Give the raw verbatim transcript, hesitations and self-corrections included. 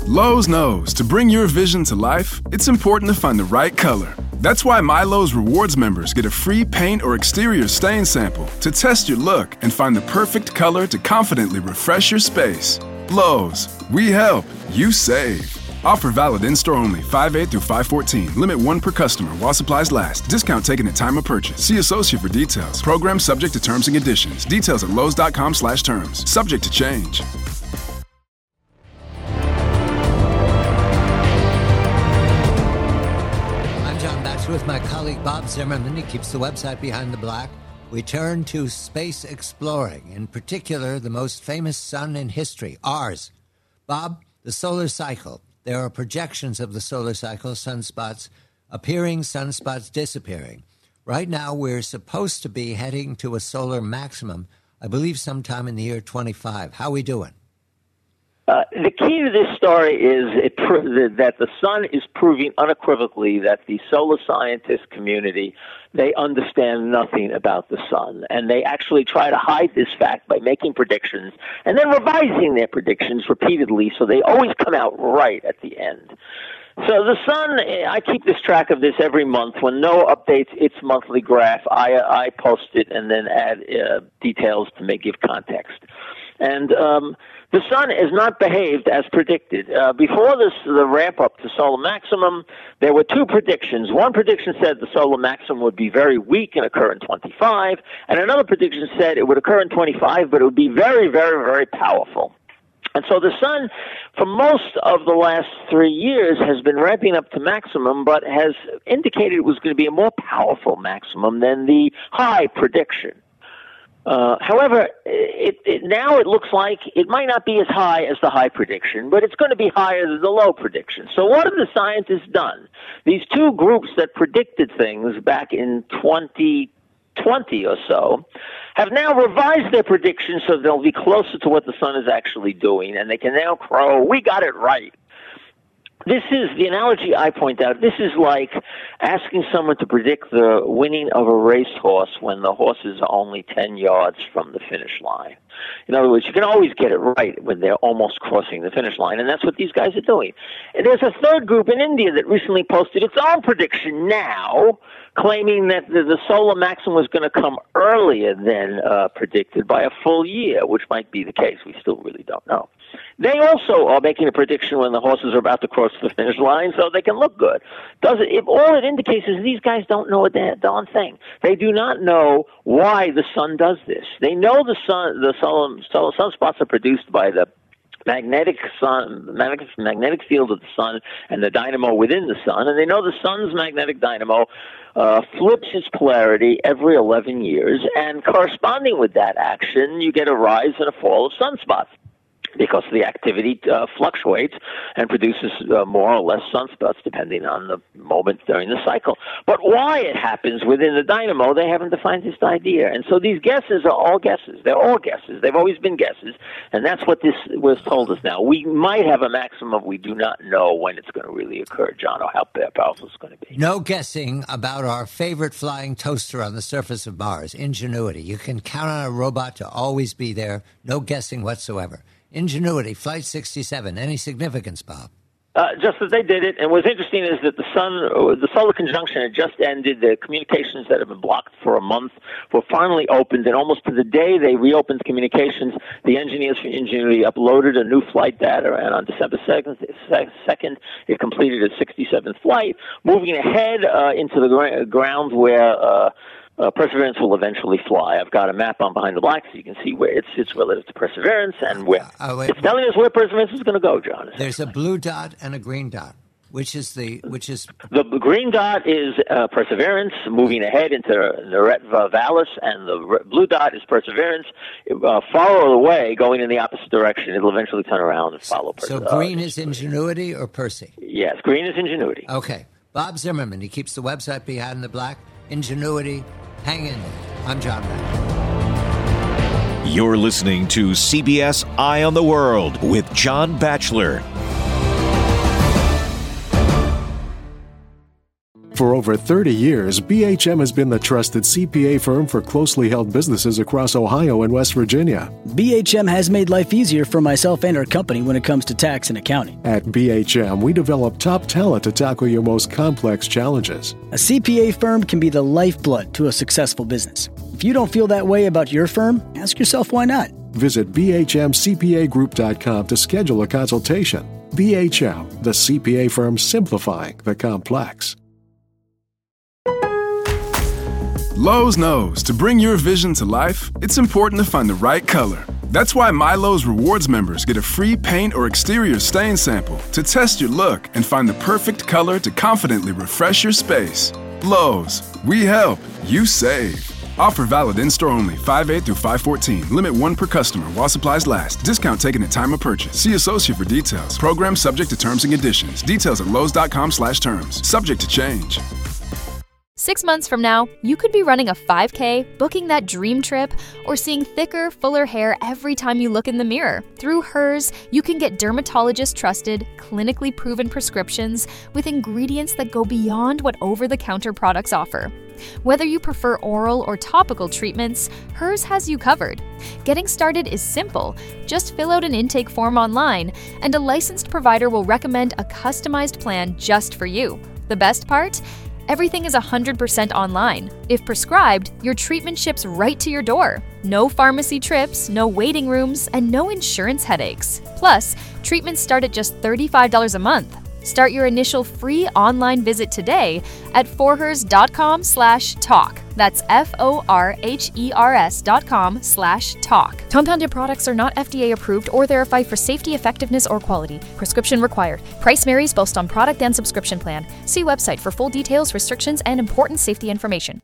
Lowe's knows to bring your vision to life, it's important to find the right color. That's why MyLowe's Rewards members get a free paint or exterior stain sample to test your look and find the perfect color to confidently refresh your space. Lowe's, we help, you save. Offer valid in-store only, five eight through five fourteen. Limit one per customer while supplies last. Discount taken at time of purchase. See associate for details. Program subject to terms and conditions. Details at lowes.com slash terms. Subject to change. With my colleague Bob Zimmerman, he keeps the website Behind the Black. We turn to space exploring, in particular, the most famous sun in history, ours. Bob, the solar cycle. There are projections of the solar cycle, sunspots appearing, sunspots disappearing. Right now, we're supposed to be heading to a solar maximum, I believe sometime in the year twenty-five. How are we doing? Uh, the key to this story is it pro- that the sun is proving unequivocally that the solar scientist community, they understand nothing about the sun. And they actually try to hide this fact by making predictions and then revising their predictions repeatedly so they always come out right at the end. So the sun, I keep this track of this every month. When NOAA updates its monthly graph, I, I post it and then add uh, details to make give context. And um, the sun has not behaved as predicted. Uh, before this, the ramp up to solar maximum, there were two predictions. One prediction said the solar maximum would be very weak and occur in twenty-five, and another prediction said it would occur in twenty-five, but it would be very, very, very powerful. And so the sun, for most of the last three years, has been ramping up to maximum, but has indicated it was going to be a more powerful maximum than the high prediction. Uh, however, it, it, now it looks like it might not be as high as the high prediction, but it's going to be higher than the low prediction. So what have the scientists done? These two groups that predicted things back in twenty twenty or so have now revised their predictions so they'll be closer to what the sun is actually doing, and they can now crow, we got it right. This is the analogy I point out. This is like asking someone to predict the winning of a racehorse when the horses are only ten yards from the finish line. In other words, you can always get it right when they're almost crossing the finish line, and that's what these guys are doing. And there's a third group in India that recently posted its own prediction now, claiming that the, the solar maximum was going to come earlier than uh, predicted by a full year, which might be the case. We still really don't know. They also are making a prediction when the horses are about to cross the finish line so they can look good. Does it, if all it indicates is these guys don't know a darn thing. They do not know why the sun does this. They know the sun, the solar, solar sunspots are produced by the magnetic sun, magnetic, magnetic field of the sun and the dynamo within the sun, and they know the sun's magnetic dynamo uh, flips its polarity every eleven years, and corresponding with that action, you get a rise and a fall of sunspots, because the activity uh, fluctuates and produces uh, more or less sunspots depending on the moment during the cycle. But why it happens within the dynamo, they haven't defined this idea. And so these guesses are all guesses. They're all guesses. They've always been guesses. And that's what this was told us now. We might have a maximum. We do not know when it's going to really occur, John, or how powerful it's going to be. No guessing about our favorite flying toaster on the surface of Mars, Ingenuity. You can count on a robot to always be there. No guessing whatsoever. Ingenuity, Flight sixty-seven. Any significance, Bob? Uh, just that they did it. And what's interesting is that the sun, the solar conjunction had just ended. The communications that have been blocked for a month were finally opened. And almost to the day they reopened communications, the engineers from Ingenuity uploaded a new flight data. And on December second, it completed its sixty-seventh flight, moving ahead uh, into the gra- ground where uh, Uh, Perseverance will eventually fly. I've got a map on Behind the Black so you can see where it sits relative to Perseverance and where uh, wait, it's telling us where Perseverance is going to go, John. There's a blue dot and a green dot. Which is the which is the green dot is uh, Perseverance moving ahead into Naret Vallis, and the r- blue dot is Perseverance uh, far away, going in the opposite direction. It'll eventually turn around and follow. So, Perse- so green uh, is Ingenuity or Percy? Yes, green is Ingenuity. Okay, Bob Zimmerman. He keeps the website Behind the Black. Ingenuity. Hang in there. I'm John Batchelor. You're listening to C B S Eye on the World with John Batchelor. For over thirty years, B H M has been the trusted C P A firm for closely held businesses across Ohio and West Virginia. B H M has made life easier for myself and our company when it comes to tax and accounting. At B H M, we develop top talent to tackle your most complex challenges. A C P A firm can be the lifeblood to a successful business. If you don't feel that way about your firm, ask yourself why not. Visit B H M C P A group dot com to schedule a consultation. B H M, the C P A firm simplifying the complex. Lowe's knows to bring your vision to life, it's important to find the right color. That's why MyLowe's Rewards members get a free paint or exterior stain sample to test your look and find the perfect color to confidently refresh your space. Lowe's, we help, you save. Offer valid in-store only, five eight through five fourteen. Limit one per customer while supplies last. Discount taken at time of purchase. See associate for details. Program subject to terms and conditions. Details at lowes dot com slash terms. Subject to change. Six months from now, you could be running a five K, booking that dream trip, or seeing thicker, fuller hair every time you look in the mirror. Through Hers, you can get dermatologist-trusted, clinically proven prescriptions with ingredients that go beyond what over-the-counter products offer. Whether you prefer oral or topical treatments, Hers has you covered. Getting started is simple. Just fill out an intake form online, and a licensed provider will recommend a customized plan just for you. The best part? Everything is one hundred percent online. If prescribed, your treatment ships right to your door. No pharmacy trips, no waiting rooms, and no insurance headaches. Plus, treatments start at just thirty-five dollars a month. Start your initial free online visit today at forhers dot com slash talk. That's F O R H E R S dot com slash talk. Compounded products are not F D A approved or verified for safety, effectiveness, or quality. Prescription required. Price varies based on product and subscription plan. See website for full details, restrictions, and important safety information.